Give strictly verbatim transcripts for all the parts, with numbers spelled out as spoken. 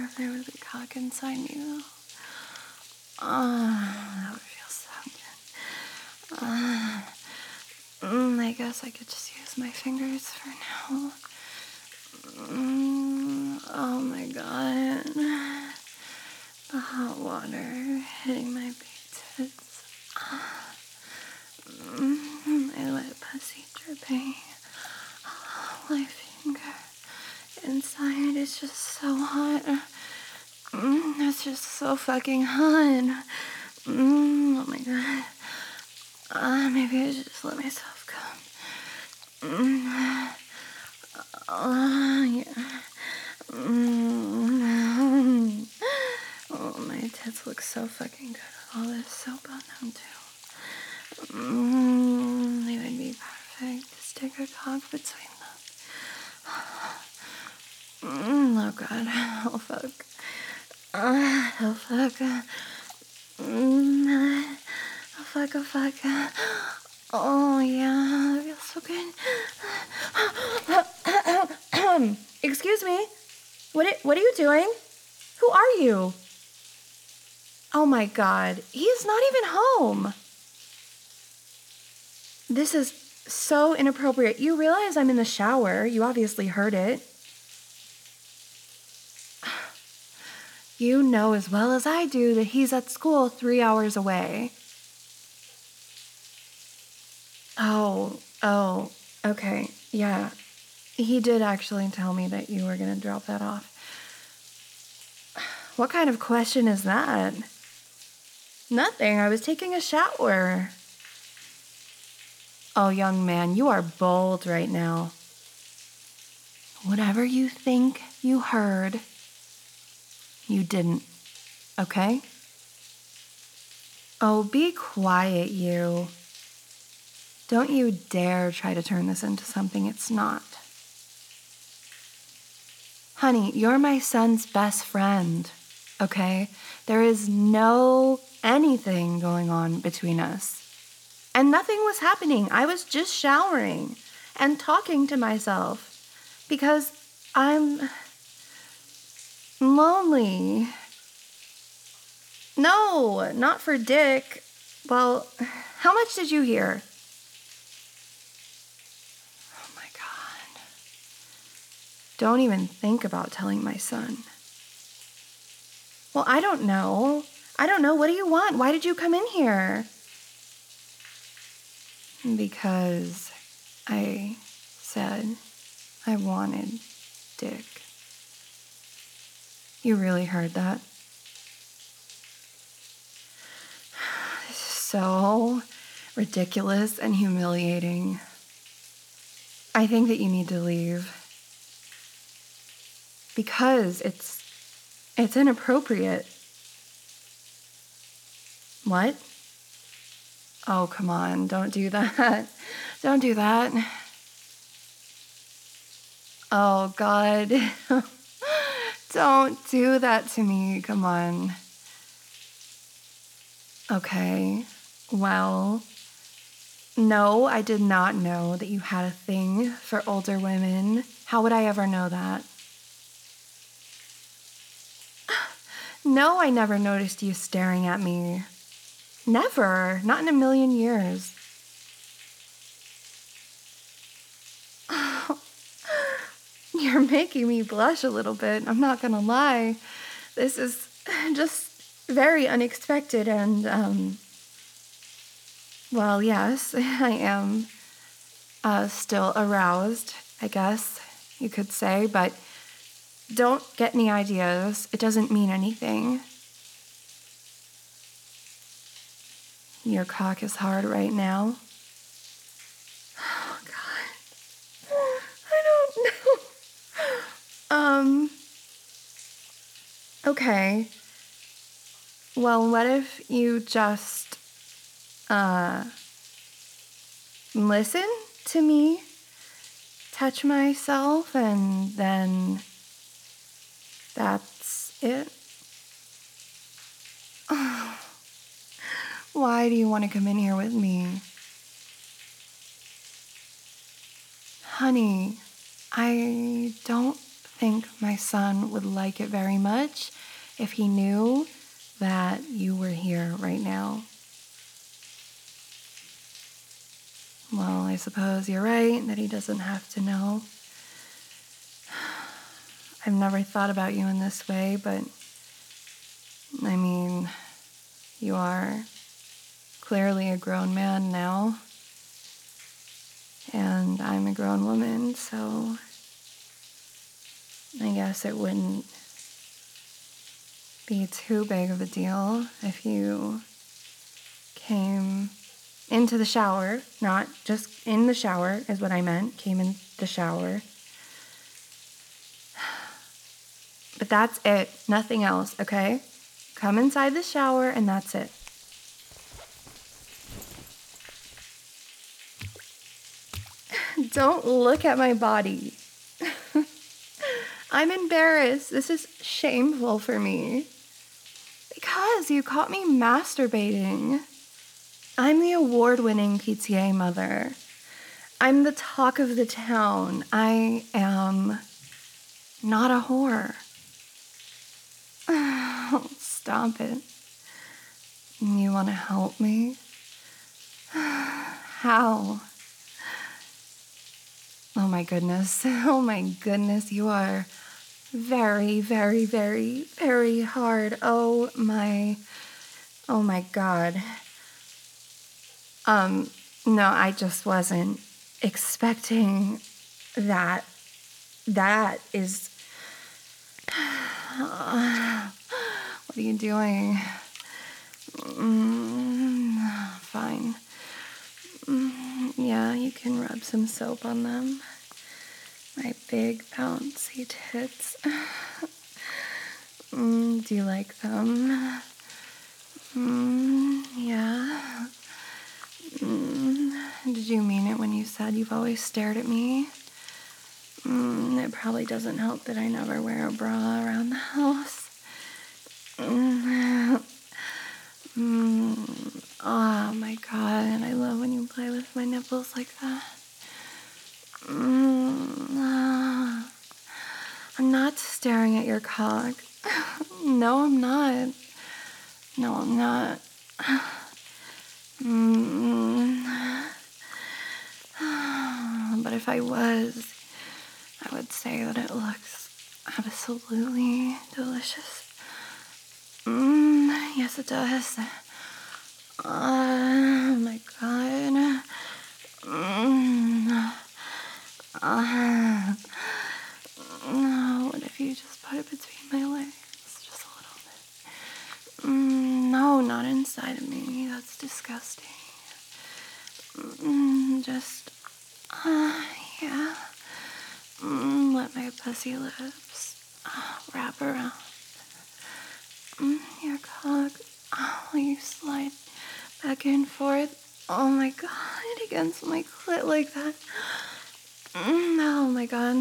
if there was a cock inside me, though. Ah, uh, that would feel so good. Uh, mm, I guess I could just use my fingers for now. Mm, oh my god. The hot water hitting my big tits. Mm, my wet pussy dripping. Oh, my finger inside is just so hot. Mm, it's just so fucking hot. Mm, oh my god. Uh, maybe I should just let myself come. Mm, uh, yeah. Mm, oh, my tits look so fucking good with all this soap on them, too. Mm, they would be perfect to stick a cock between them. Mm, oh god, oh fuck. Uh, oh fuck. Mm, oh fuck, oh fuck. Oh yeah, that feels so good. Excuse me. What are, what are you doing? Who are you? Oh my god, he's not even home. This is so inappropriate. You realize I'm in the shower. You obviously heard it. You know as well as I do that he's at school three hours away. Oh, oh, okay, yeah. He did actually tell me that you were going to drop that off. What kind of question is that? Nothing, I was taking a shower. Oh, young man, you are bold right now. Whatever you think you heard, you didn't, okay? Oh, be quiet, you. Don't you dare try to turn this into something it's not. Honey, you're my son's best friend, okay? There is no anything going on between us. And nothing was happening. I was just showering and talking to myself because I'm lonely. No, not for Dick. Well, how much did you hear? Oh my god. Don't even think about telling my son. Well, I don't know. I don't know. What do you want? Why did you come in here? Because I said I wanted Dick. You really heard that? This is so ridiculous and humiliating. I think that you need to leave. Because it's it's inappropriate. What? Oh, come on, don't do that. Don't do that. Oh, God. Don't do that to me, come on. Okay, well, no, I did not know that you had a thing for older women. How would I ever know that? No, I never noticed you staring at me. Never. Not in a million years. Oh, you're making me blush a little bit. I'm not gonna lie. This is just very unexpected and, um... well, yes, I am uh, still aroused, I guess you could say, but don't get any ideas. It doesn't mean anything. Your cock is hard right now. Oh, God. I don't know. Um, okay. Well, what if you just, uh, listen to me touch myself and then that's it? Oh. Why do you want to come in here with me? Honey, I don't think my son would like it very much if he knew that you were here right now. Well, I suppose you're right that he doesn't have to know. I've never thought about you in this way, but I mean, you are clearly a grown man now, and I'm a grown woman, so I guess it wouldn't be too big of a deal if you came into the shower, not just in the shower is what I meant, came in the shower. But that's it, nothing else, okay? Come inside the shower and that's it. Don't look at my body. I'm embarrassed. This is shameful for me. Because you caught me masturbating. I'm the award-winning P T A mother. I'm the talk of the town. I am not a whore. Stop it. You want to help me? How? Oh my goodness. Oh my goodness. You are very, very, very, very hard. Oh my, oh my God. Um, no, I just wasn't expecting that. That is, uh, what are you doing? Mm, fine. Mm, yeah, you can rub some soap on them. My big bouncy tits. Mm, do you like them? Mm, yeah. Mm, did you mean it when you said you've always stared at me? Mm, it probably doesn't help that I never wear a bra around the house. Mm, mm, oh my God, and I love when you play with my nipples like that. Mm, ah. I'm not staring at your cock. No, I'm not. No, I'm not. Mm. But if I was, I would say that it looks absolutely delicious. Mm, yes, it does. Oh my God. Mm. Uh, no, what if you just put it between my legs? Just a little bit. Mm, no, not inside of me. That's disgusting. Mm, just, uh, yeah. Mm, let my pussy lips uh, wrap around mm, your cock. Oh, you slide back and forth. Oh my God, against my clit like that. Mm, oh my God.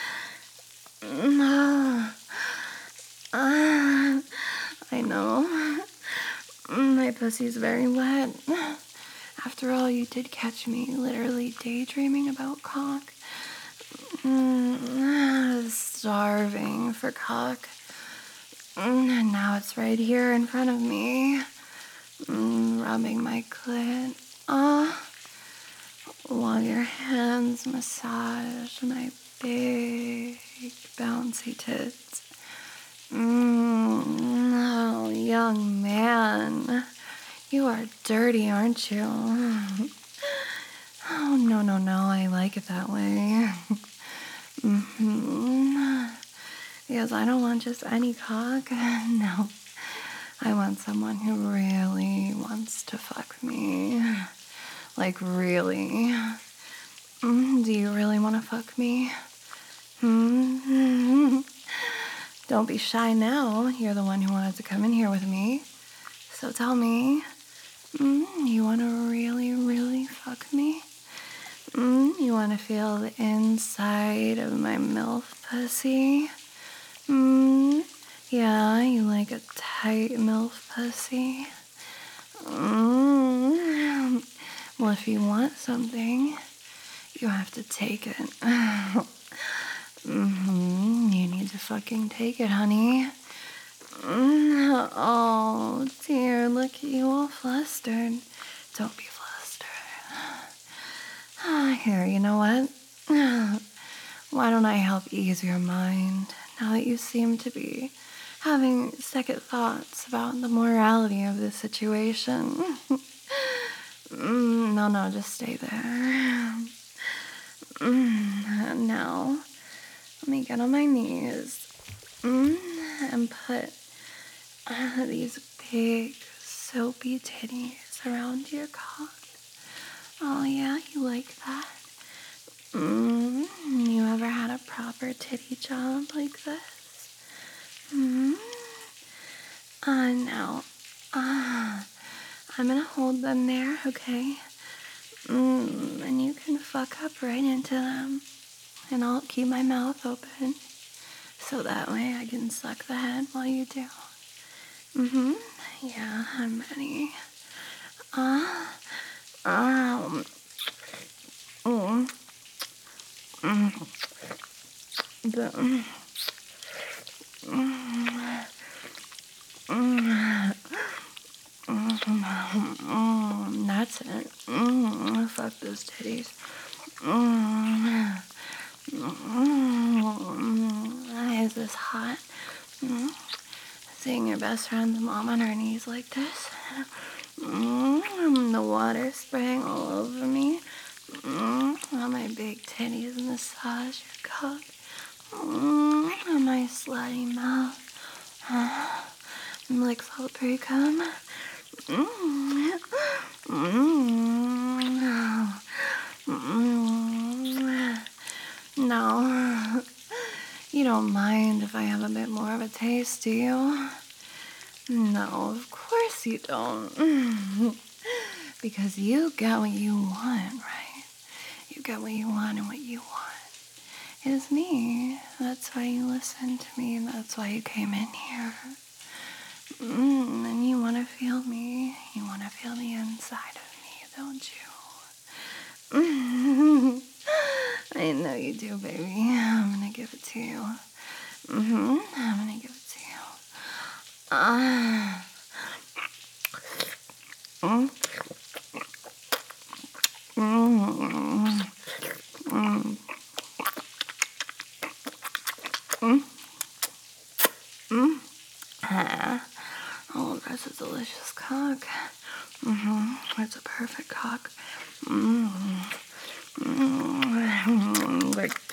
No. Uh, I know. My pussy's very wet. After all, you did catch me literally daydreaming about cock. Mm, starving for cock. Mm, and now it's right here in front of me. Mm, rubbing my clit. Ah. While your hands massage my big bouncy tits. Mm, oh, young man. You are dirty, aren't you? Oh, no, no, no. I like it that way. Mm-hmm. Because I don't want just any cock. No. I want someone who really wants to fuck me. Like, really. Mm, do you really want to fuck me? Hmm? Don't be shy now. You're the one who wanted to come in here with me. So tell me, mm, you want to really, really fuck me? Mm, you want to feel the inside of my MILF pussy? Mm, yeah, you like a tight MILF pussy? Mm. Well, if you want something, you have to take it. Mm-hmm. You need fucking take it, honey. Mm, oh, dear, look at you all flustered. Don't be flustered. Ah, here, you know what? Why don't I help ease your mind now that you seem to be having second thoughts about the morality of this situation? mm, no, no, just stay there. Mm, now, let me get on my knees mm, and put uh, these big, soapy titties around your cock. Oh, yeah, you like that? Mm, you ever had a proper titty job like this? Mm. Uh, now, uh, I'm gonna hold them there, okay? Mm, and you can fuck up right into them. And I'll keep my mouth open so that way I can suck the head while you do. Mm-hmm. Yeah, I'm ready. Uh, um, mm, mm, the, mm, mm, mm, mm, that's it. Mm, fuck those titties. Mm, mm, is this hot? Mm, seeing your best friend's mom on her knees like this. Mm, the water spraying all over me. Mm, on my big titties massage your cock. Mm, on my slutty mouth. Uh, like paprika. Mm, mm, mm, no, you don't mind if I have a bit more of a taste, do you? No, of course you don't. Because you get what you want, right? You get what you want, and what you want is me. That's why you listened to me. That's why you came in here. Mm, and you want to feel me. You want to feel the inside of me, don't you? Mm, I know you do, baby. I'm gonna give it to you. Mm-hmm. I'm gonna give it to you. Ah. Uh. Mm. Mm. Mm. Mm. Mm. Ah. Oh, that's a delicious cock. Mm-hmm. It's a perfect cock. Mm. Mm.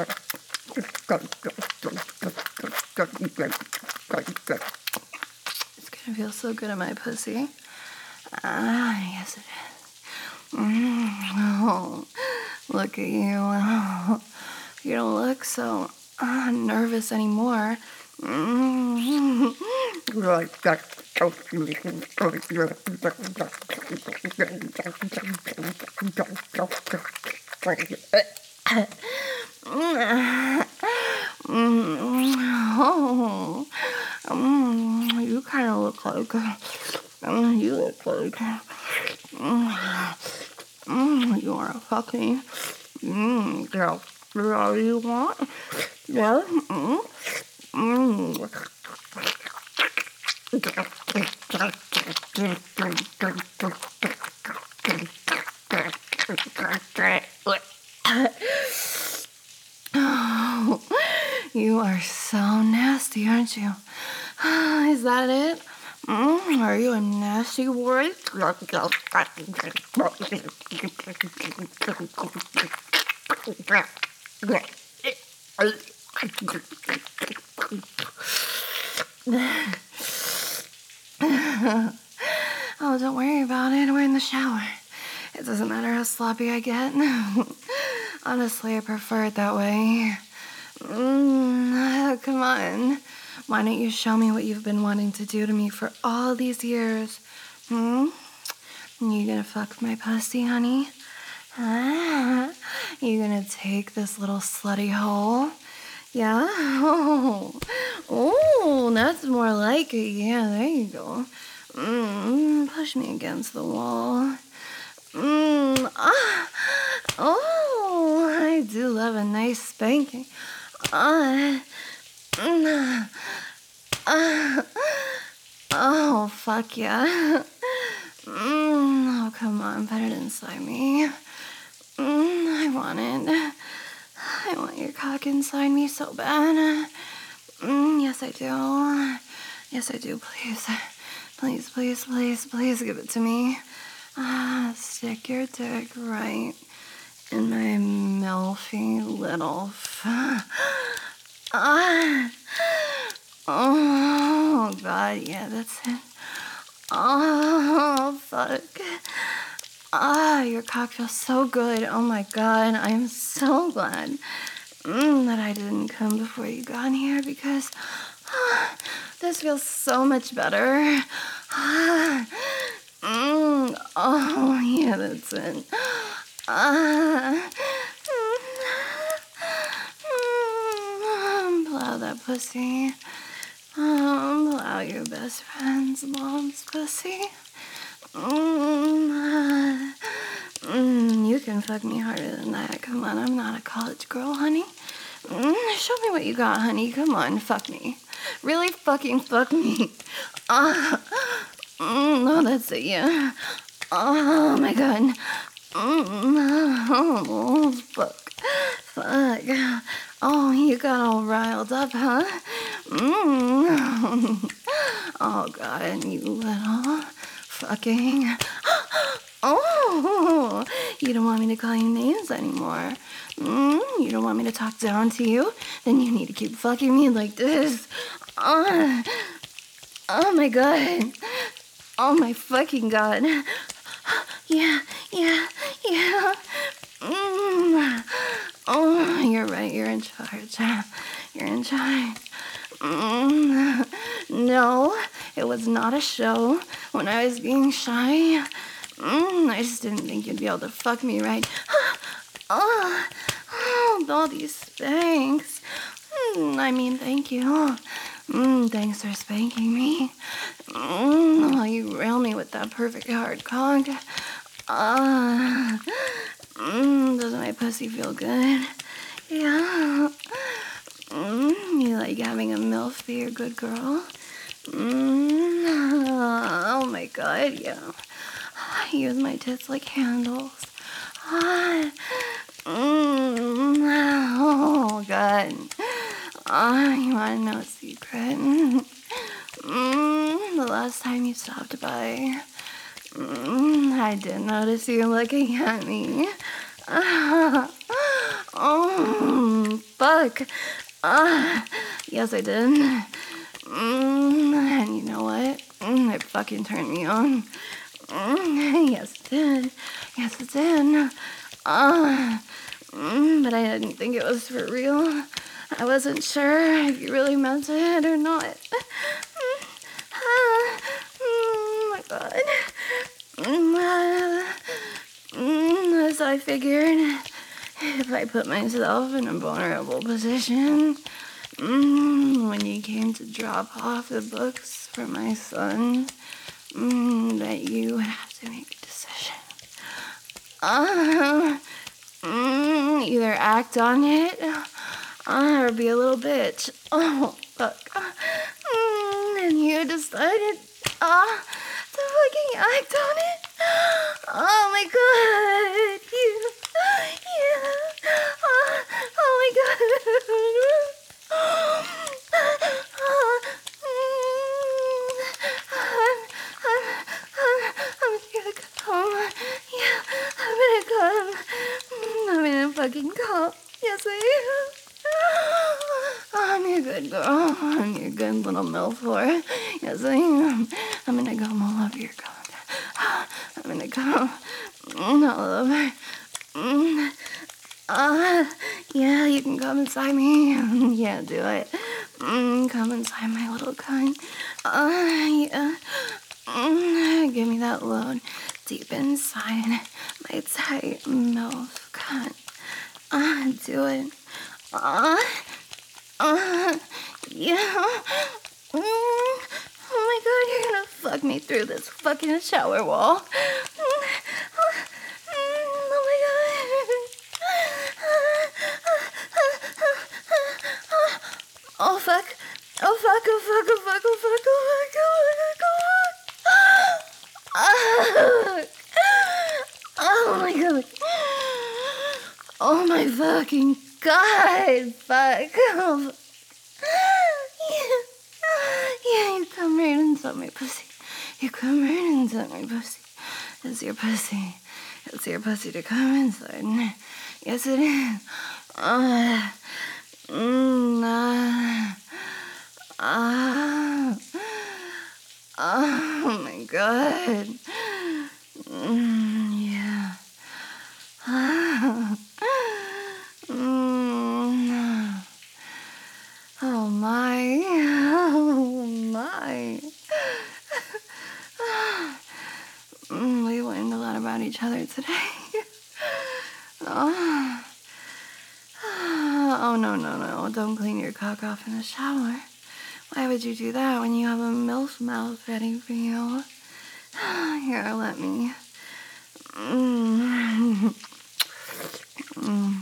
It's gonna feel so good in my pussy. Ah, yes it is. Mm. Oh, look at you. Oh, you don't look so uh, nervous anymore. Mm. Oh, mm, you kind of look like, uh, you look like, mm, mm, you want to fuck me? Mm, girl, is that all you want? Yeah? Mm, mm. Oh, you are so nasty, aren't you? Is that it? Mm, are you a nasty boy? Oh, don't worry about it. We're in the shower. It doesn't matter how sloppy I get. Honestly, I prefer it that way. Mm, come on. Why don't you show me what you've been wanting to do to me for all these years? Hmm? You gonna fuck my pussy, honey? Ah, you gonna take this little slutty hole? Yeah? Oh, oh, that's more like it. Yeah, there you go. Mm, push me against the wall. Mm, ah, oh, I do love a nice spanking. Ah, Mm, uh, oh, fuck yeah. Mm, oh, come on, put it inside me. Mm, I want it. I want your cock inside me so bad. Mm, yes, I do. Yes, I do. Please. Please, please, please, please give it to me. Ah, stick your dick right in my milfy little f- ah. Oh, God, yeah, that's it. Oh, fuck. Ah, your cock feels so good. Oh, my God, I'm so glad mm, that I didn't come before you got here because ah, this feels so much better. Ah, mm, oh, yeah, that's it. Ah, mm, blow that pussy. Um, blow your best friend's mom's pussy. Mm, mm, you can fuck me harder than that. Come on, I'm not a college girl, honey. Mm, show me what you got, honey. Come on, fuck me. Really fucking fuck me. Ah, mm, no, that's it, yeah. Oh my god. Mm, oh, fuck. Fuck. Oh, you got all riled up, huh? Mm. Oh god, you little fucking... Oh, you don't want me to call you names anymore. Mm, you don't want me to talk down to you? Then you need to keep fucking me like this. Oh, oh my god. Oh my fucking god. Yeah, yeah, yeah. Mm. Oh, you're right. You're in charge. You're in charge. Mm. No, it was not a show when I was being shy. Mm, I just didn't think you'd be able to fuck me right. Oh, oh, all these spanks. Mm, I mean, thank you. Mm, thanks for spanking me. Mm, while you rail me with that perfect hard cock. Ah, mm, does my pussy feel good? Yeah. Mm, you like having a MILF be your good girl? Mm, oh my god, yeah. I use my tits like handles. Ah, mm, oh god. Ah, you wanna know a secret? Mm, the last time you stopped by, mm, I did notice you looking at me. Ah, oh, fuck. Ah, yes, I did. Mm, and you know what? Mm, it fucking turned me on. Mm, yes, it did. Yes, it did. Ah, mm, but I didn't think it was for real. I wasn't sure if you really meant it or not. Mm, ah, mm, my God. Mm, ah, mm, so I figured if I put myself in a vulnerable position, mm, when you came to drop off the books for my son, mm, that you would have to make a decision. Uh, mm, either act on it uh, or be a little bitch. Oh, fuck. Mm, and you decided uh, to fucking act on it? Oh my god. You, yeah. Uh, oh my god. I'm gonna come. Yeah, I'm gonna come. I'm gonna fucking come. Yes, I am. I'm your good girl. I'm your good little MILF whore. Yes, I am. I'm gonna come all over your cock. I'm gonna come all over. Mm. Uh, yeah, you can come inside me. Yeah, do it. Mm, come inside my little cunt. Uh, yeah. Mm, give me that load deep inside my tight MILF cunt. Uh, do it. Uh, uh, yeah. Mm, oh my god, you're gonna fuck me through this fucking shower wall. Mm, oh my god. Oh fuck. fuck, oh fuck, oh fuck, oh fuck, oh fuck, oh fuck, oh my god. Oh my fucking god, fuck. Oh, yeah, yeah, you come right inside my pussy. You come right inside my pussy. It's your pussy. It's your pussy to come inside. Yes, it is. Uh, mm, uh, uh, oh my god. Mm, yeah. Mm, oh my. Oh my. Mm, we learned a lot about each other today. Oh. Oh, no, no, no. Don't clean your cock off in the shower. Why would you do that when you have a MILF mouth ready for you? Here, let me. Mm. Mm.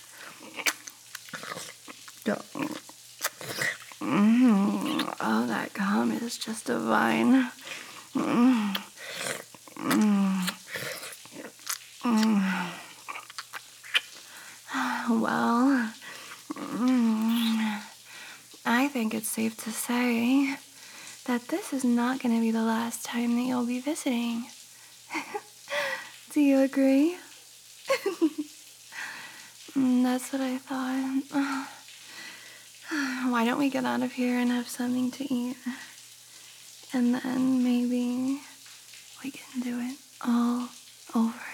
Mm. Oh, that cum is just divine. Mm. Mm. Mm. Well, mm, I think it's safe to say that this is not going to be the last time that you'll be visiting. Do you agree? Mm, that's what I thought. Why don't we get out of here and have something to eat? And then maybe we can do it all over